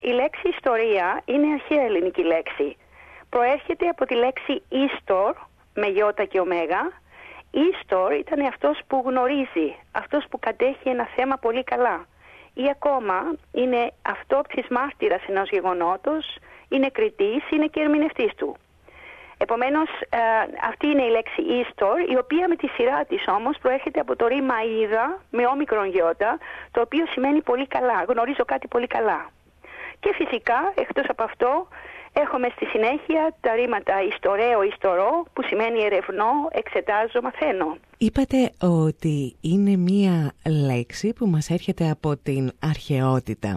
Η λέξη ιστορία είναι αρχαία ελληνική λέξη. Προέρχεται από τη λέξη ίστορ, με γιώτα και ωμέγα. Ίστορ ήταν αυτός που γνωρίζει, αυτός που κατέχει ένα θέμα πολύ καλά. Ή ακόμα είναι αυτόψης μάρτυρας ενός γεγονότος, είναι κριτής, είναι και ερμηνευτής του. Επομένως, αυτή είναι η λέξη ίστορ, η οποία με τη σειρά της όμως προέρχεται από το ρήμα είδα, με όμικρον γιώτα, το οποίο σημαίνει πολύ καλά, γνωρίζω κάτι πολύ καλά. Και φυσικά, εκτός από αυτό, έχουμε στη συνέχεια τα ρήματα ιστορέο, ιστορό, που σημαίνει ερευνώ, εξετάζω, μαθαίνω. Είπατε ότι είναι μία λέξη που μας έρχεται από την αρχαιότητα.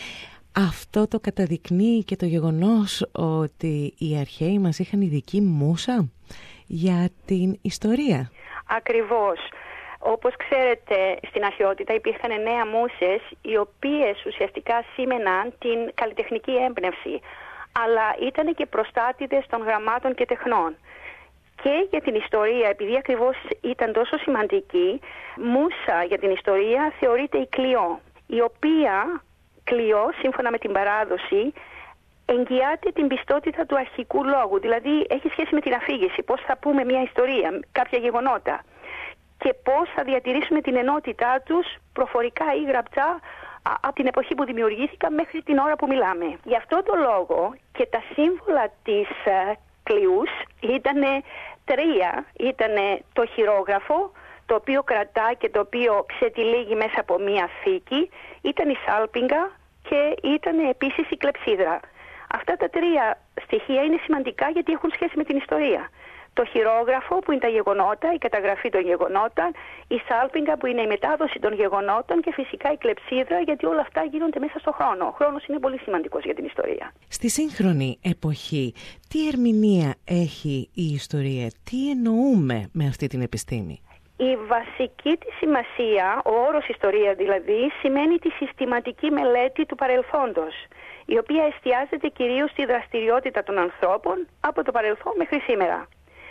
Αυτό το καταδεικνύει και το γεγονός ότι οι αρχαίοι μας είχαν ειδική μούσα για την ιστορία. Ακριβώς. Όπως ξέρετε, στην αρχαιότητα υπήρχαν 9 μούσες, οι οποίες ουσιαστικά σήμαιναν την καλλιτεχνική έμπνευση, αλλά ήταν και προστάτηδες των γραμμάτων και τεχνών. Και για την ιστορία, επειδή ακριβώς ήταν τόσο σημαντική, μούσα για την ιστορία θεωρείται η Κλειό, η οποία Κλειό, σύμφωνα με την παράδοση, εγγυάται την πιστότητα του αρχικού λόγου, δηλαδή έχει σχέση με την αφήγηση, πώς θα πούμε μια ιστορία, κάποια γεγονότα και πώς θα διατηρήσουμε την ενότητά τους προφορικά ή γραπτά από την εποχή που δημιουργήθηκαν μέχρι την ώρα που μιλάμε. Γι' αυτό το λόγο και τα σύμβολα της Κλειούς ήταν 3. Ήταν το χειρόγραφο, το οποίο κρατά και το οποίο ξετυλίγει μέσα από μία θήκη, ήταν η σάλπιγγα και ήταν επίσης η κλεψίδρα. Αυτά τα 3 στοιχεία είναι σημαντικά γιατί έχουν σχέση με την ιστορία. Το χειρόγραφο που είναι τα γεγονότα, η καταγραφή των γεγονότων, η σάλπιγγα που είναι η μετάδοση των γεγονότων και φυσικά η κλεψίδρα, γιατί όλα αυτά γίνονται μέσα στον χρόνο. Ο χρόνος είναι πολύ σημαντικός για την ιστορία. Στη σύγχρονη εποχή, τι ερμηνεία έχει η ιστορία, τι εννοούμε με αυτή την επιστήμη? Η βασική της σημασία, ο όρος ιστορία δηλαδή, σημαίνει τη συστηματική μελέτη του παρελθόντος, η οποία εστιάζεται κυρίως στη δραστηριότητα των ανθρώπων από το παρελθόν μέχρι σήμερα.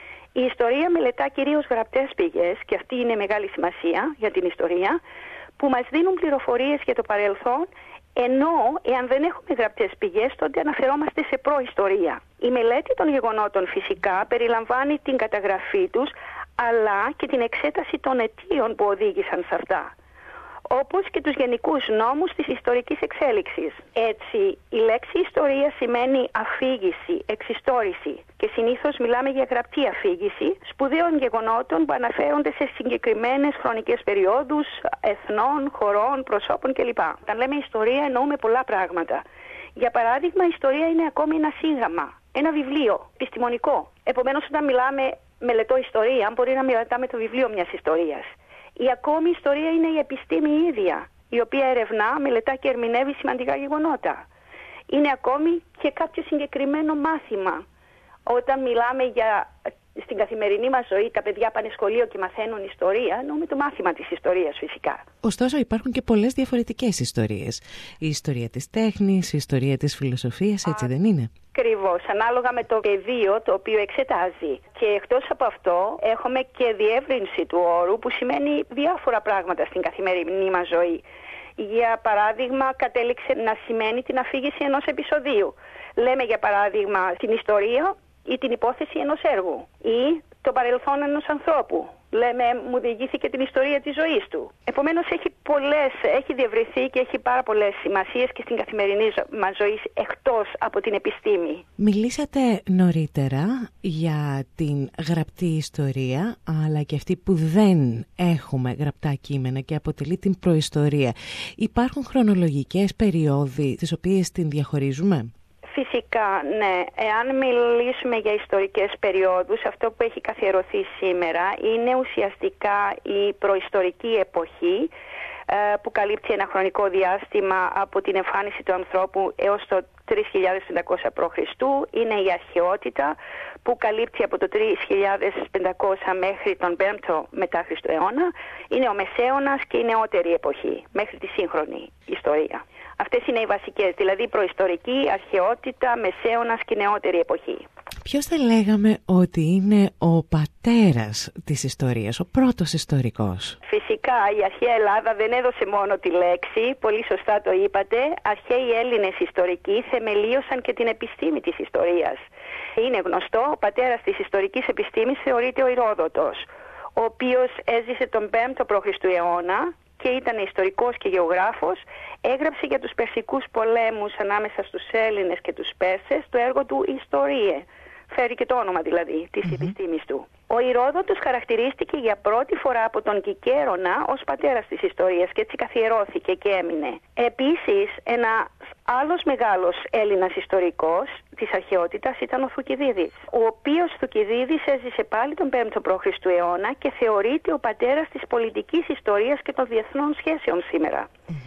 Η ιστορία μελετά κυρίως γραπτές πηγές, και αυτή είναι μεγάλη σημασία για την ιστορία, που μας δίνουν πληροφορίες για το παρελθόν, ενώ εάν δεν έχουμε γραπτές πηγές, τότε αναφερόμαστε σε προϊστορία. Η μελέτη των γεγονότων φυσικά περιλαμβάνει την καταγραφή τους, αλλά και την εξέταση των αιτίων που οδήγησαν σε αυτά, όπως και τους γενικούς νόμους της ιστορικής εξέλιξης. Έτσι, η λέξη ιστορία σημαίνει αφήγηση, εξιστόρηση και συνήθως μιλάμε για γραπτή αφήγηση σπουδαίων γεγονότων που αναφέρονται σε συγκεκριμένες χρονικές περιόδους, εθνών, χωρών, προσώπων κλπ. Όταν λέμε ιστορία εννοούμε πολλά πράγματα. Για παράδειγμα, η ιστορία είναι ακόμη ένα σύγγραμμα, ένα βιβλίο, επιστημονικό. Επομένως, όταν μιλάμε μελετώ ιστορία, μπορεί να μελετάμε το βιβλίο μιας ιστορίας. Η ακόμη ιστορία είναι η επιστήμη ίδια, η οποία ερευνά, μελετά και ερμηνεύει σημαντικά γεγονότα. Είναι ακόμη και κάποιο συγκεκριμένο μάθημα. Όταν μιλάμε για στην καθημερινή μας ζωή, τα παιδιά πάνε σχολείο και μαθαίνουν ιστορία, εννοούμε το μάθημα της ιστορίας φυσικά. Ωστόσο υπάρχουν και πολλές διαφορετικές ιστορίες. Η ιστορία της τέχνης, η ιστορία της φιλοσοφίας, έτσι δεν είναι? Ακριβώς, ανάλογα με το πεδίο το οποίο εξετάζει. Και εκτός από αυτό έχουμε και διεύρυνση του όρου, που σημαίνει διάφορα πράγματα στην καθημερινή μας ζωή. Για παράδειγμα, κατέληξε να σημαίνει την αφήγηση ενός επεισοδίου. Λέμε για παράδειγμα την ιστορία ή την υπόθεση ενός έργου ή το παρελθόν ενός ανθρώπου. Λέμε, μου διηγήθηκε την ιστορία της ζωής του. Επομένως έχει διευρυνθεί και έχει πάρα πολλές σημασίες και στην καθημερινή μας ζωή εκτός από την επιστήμη. Μιλήσατε νωρίτερα για την γραπτή ιστορία, αλλά και αυτή που δεν έχουμε γραπτά κείμενα και αποτελεί την προϊστορία. Υπάρχουν χρονολογικές περιόδοι τις οποίες την διαχωρίζουμε? Φυσικά, ναι. Εάν μιλήσουμε για ιστορικές περιόδους, αυτό που έχει καθιερωθεί σήμερα είναι ουσιαστικά η προϊστορική εποχή, που καλύπτει ένα χρονικό διάστημα από την εμφάνιση του ανθρώπου έως το 3.500 π.Χ. Είναι η αρχαιότητα, που καλύπτει από το 3.500 μέχρι τον 5ο μετά Χριστού αιώνα. Είναι ο Μεσαίωνας και η νεότερη εποχή, μέχρι τη σύγχρονη ιστορία. Αυτές είναι οι βασικές, δηλαδή προϊστορική, αρχαιότητα, Μεσαίωνας και νεότερη εποχή. Ποιος θα λέγαμε ότι είναι ο πατέρας της ιστορίας, ο πρώτος ιστορικός? Φυσικά η αρχαία Ελλάδα δεν έδωσε μόνο τη λέξη, πολύ σωστά το είπατε. Αρχαίοι Έλληνες ιστορικοί θεμελίωσαν και την επιστήμη της ιστορίας. Είναι γνωστό, ο πατέρας της ιστορικής επιστήμης θεωρείται ο Ηρόδοτος, ο οποίος έζησε τον 5ο π.Χ. αιώνα και ήταν ιστορικός και γεωγράφος. Έγραψε για τους Περσικούς πολέμους ανάμεσα στους Έλληνες και τους Πέρσες το έργο του «Ιστορίε». Φέρει και το όνομα δηλαδή της επιστήμης του. Ο Ηρόδοτος χαρακτηρίστηκε για πρώτη φορά από τον Κικαίρονα ως πατέρας της ιστορίας και έτσι καθιερώθηκε και έμεινε. Επίσης, ένας άλλος μεγάλος Έλληνας ιστορικός της αρχαιότητας ήταν ο Θουκυδίδης, ο οποίος Θουκυδίδης έζησε πάλι τον 5ο π.Χ. αιώνα και θεωρείται ο πατέρας της πολιτικής ιστορίας και των διεθνών σχέσεων σήμερα.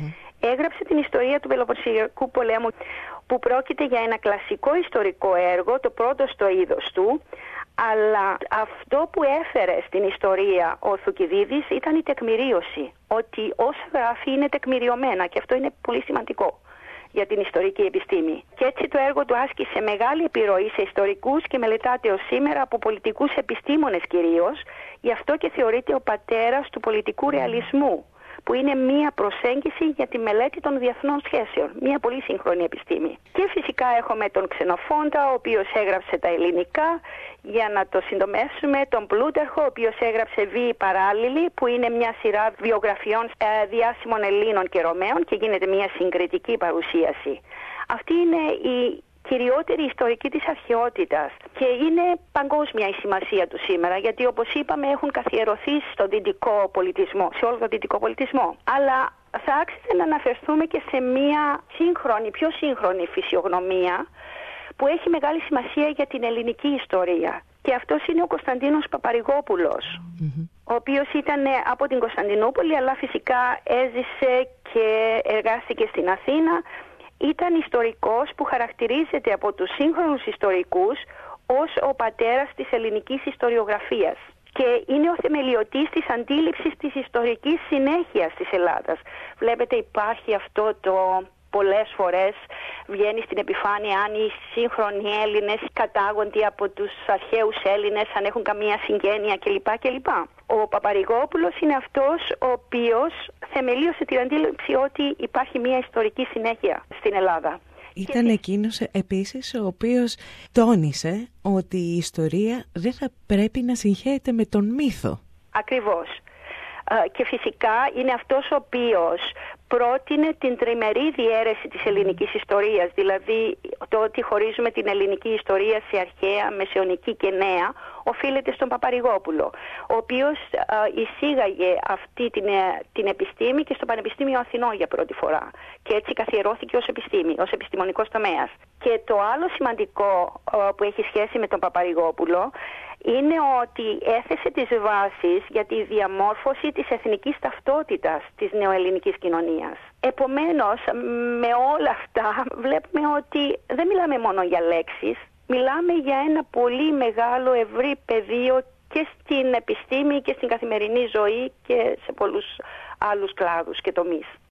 Έγραψε την ιστορία του Πελοποννησιακού πολέμου, που πρόκειται για ένα κλασικό ιστορικό έργο, το πρώτο στο είδος του, αλλά αυτό που έφερε στην ιστορία ο Θουκυδίδης ήταν η τεκμηρίωση, ότι όσα γράφει είναι τεκμηριωμένα και αυτό είναι πολύ σημαντικό για την ιστορική επιστήμη. Και έτσι το έργο του άσκησε μεγάλη επιρροή σε ιστορικούς και μελετάται ως σήμερα από πολιτικούς επιστήμονες κυρίως, γι' αυτό και θεωρείται ο πατέρας του πολιτικού ρεαλισμού, που είναι μία προσέγγιση για τη μελέτη των διεθνών σχέσεων. Μία πολύ σύγχρονη επιστήμη. Και φυσικά έχουμε τον Ξενοφόντα, ο οποίος έγραψε τα ελληνικά. Για να το συντομεύσουμε, τον Πλούταρχο, ο οποίος έγραψε Βίοι Παράλληλοι, που είναι μια σειρά βιογραφιών διάσημων Ελλήνων και Ρωμαίων και γίνεται μια συγκριτική παρουσίαση. Αυτή είναι η κυριότερη ιστορική της αρχαιότητας και είναι παγκόσμια η σημασία του σήμερα, γιατί όπως είπαμε έχουν καθιερωθεί στον δυτικό πολιτισμό, σε όλο τον δυτικό πολιτισμό. Αλλά θα άξιζε να αναφερθούμε και σε μια σύγχρονη, πιο σύγχρονη φυσιογνωμία που έχει μεγάλη σημασία για την ελληνική ιστορία. Και αυτός είναι ο Κωνσταντίνος Παπαρηγόπουλος, ο οποίος ήταν από την Κωνσταντινούπολη, αλλά φυσικά έζησε και εργάστηκε στην Αθήνα. Ήταν ιστορικός που χαρακτηρίζεται από τους σύγχρονους ιστορικούς ως ο πατέρας της ελληνικής ιστοριογραφίας και είναι ο θεμελιωτής της αντίληψης της ιστορικής συνέχειας της Ελλάδας. Βλέπετε, υπάρχει αυτό το πολλές φορές βγαίνει στην επιφάνεια αν οι σύγχρονοι Έλληνες κατάγονται από τους αρχαίους Έλληνες, αν έχουν καμία συγγένεια κλπ. Ο Παπαρηγόπουλος είναι αυτός ο οποίος θεμελίωσε την αντίληψη ότι υπάρχει μια ιστορική συνέχεια στην Ελλάδα. Ήταν εκείνος επίσης ο οποίος τόνισε ότι η ιστορία δεν θα πρέπει να συγχέεται με τον μύθο. Ακριβώς. Και φυσικά είναι αυτός ο οποίος πρότεινε την τριμερή διαίρεση της ελληνικής ιστορίας, δηλαδή το ότι χωρίζουμε την ελληνική ιστορία σε αρχαία, μεσαιωνική και νέα, οφείλεται στον Παπαρηγόπουλο, ο οποίος εισήγαγε αυτή την επιστήμη και στο Πανεπιστήμιο Αθηνών για πρώτη φορά και έτσι καθιερώθηκε ως επιστήμη, ως επιστημονικός τομέας. Και το άλλο σημαντικό που έχει σχέση με τον Παπαρηγόπουλο είναι ότι έθεσε τις βάσεις για τη διαμόρφωση της εθνικής ταυτότητας της νεοελληνικής κοινωνίας. Επομένως, με όλα αυτά βλέπουμε ότι δεν μιλάμε μόνο για λέξεις, μιλάμε για ένα πολύ μεγάλο ευρύ πεδίο και στην επιστήμη και στην καθημερινή ζωή και σε πολλούς άλλους κλάδους και τομείς.